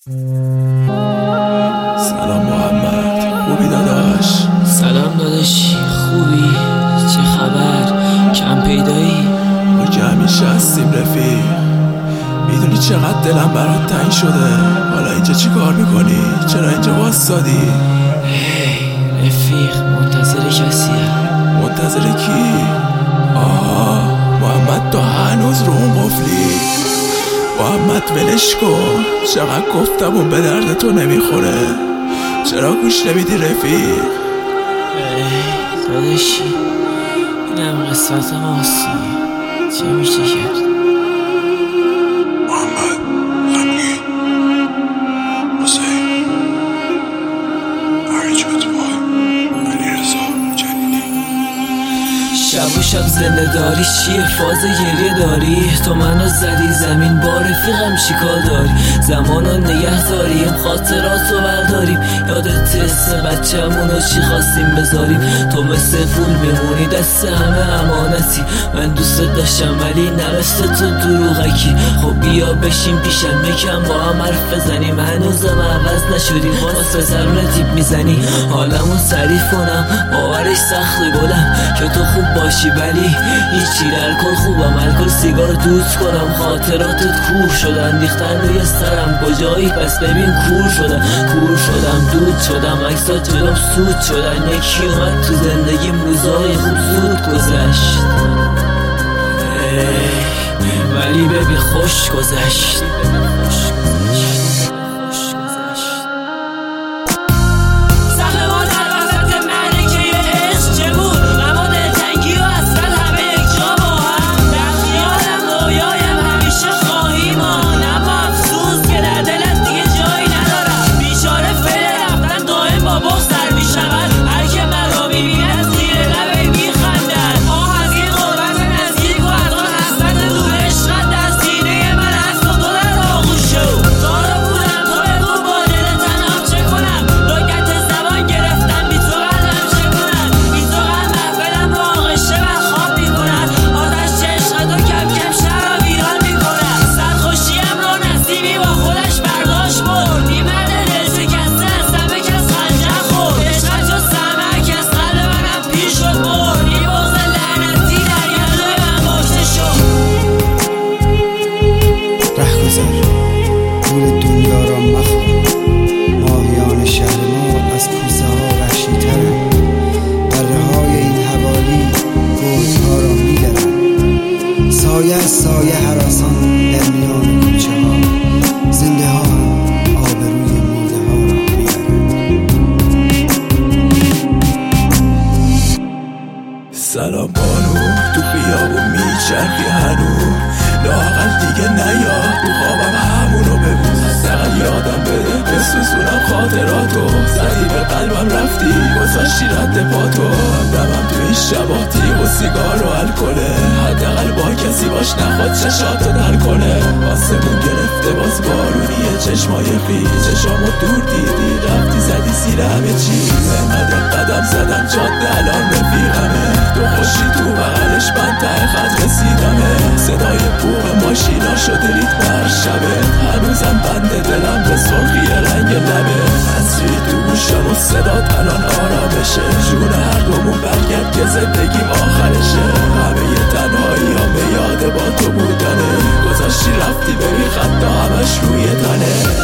سلام محمد، خوبی داداش؟ سلام داداشی، خوبی؟ چه خبر؟ کم پیدایی؟ ما که همیشه هستیم رفیق. میدونی چقدر دلم برات تنگ شده. حالا اینجا چی کار میکنی؟ چرا اینجا واسادی؟ رفیق، منتظر کسی هم. منتظر کی؟ محمد تو هنوز رو اون قفلی. محمد ولش کن، چقدر گفتم اون به درد تو نمیخوره. چرا گوش نمیدی رفیق؟ داداشی، اینم قسمت ماست، چه میشه کرد؟ محمد غمگین حسین عرجت بای علیرضا جلیلی. شب و شب زنده داری چیه؟ فاز گریه داری؟ تو منو زدی زمین، با رفیقم چیکار داری؟ زمانو نگه داریم، خاطراتو برداریم. یادت اسم بچه‌مونو چی خواستیم بذاریم؟ تو مثل پول بمونی دست همه امانتی. من دوست داشتم ولی نرسته تو دروغکی. خب بیا بشین پیشم یکم با هم حرف بزنیم. هنوزم عوض نشدیم، باز پسرونه تیپ میزنی. حالمون تعریف کنم باورش سخته گلم که تو خوب باشی، ولی هیچی. الکل خوبم، الکل سیگار دوست کنم. خاطراتت کور شدن، ریختن روی سرم. کجایی پس ببین کور شدم دود شدم. عکسات جلوم سود شدن. یکی اومد تو زندگیم، روزای خوب زود گذشت، ولی ببین خوش گذشت. پول دنیا را مخور، ماهیان شهر ما از کوزه ها وحشی ترند. بره های این حوالی گرد ها را می درند. سایه از سایه هراسان در میان کوچه ها. زنده ها آبروی مرده ها را می برند. سلام بانو، تو خیابون میچرخی هنو. لااقل دیگه نیا تو خوابم همونو بگو. حداقل یادم بده بسوزونم خاطراتو. زدی به قلبم رفتی گذاشتی رد پاتو. همدمم تو این شبا تیغ و سیگار و الکله. حداقل با کسی باش نخواد چشاتو در کنه. آسمون گرفته باز بارونیه، چشمای خیلی چشامو دور دیدی. رفتی زدی زیر همه چیز. اینقدر قدم زدم جاده الان رفیقمه. تو خوشی تو بغلش من ته خط رسیدمه. صدای بوق ماشینا شده ریتم هر شبه. هنوزم بند دلم به سرخی رنگ لبه. تصویر تو گوشم و صدات الان آرامشه. جون هر دومون برگرد که زندگیم آخرشه. همه ی تنهایی ها به یاد با تو بودنه. گذاشتی رفتی ببین خطا همش روی تنه.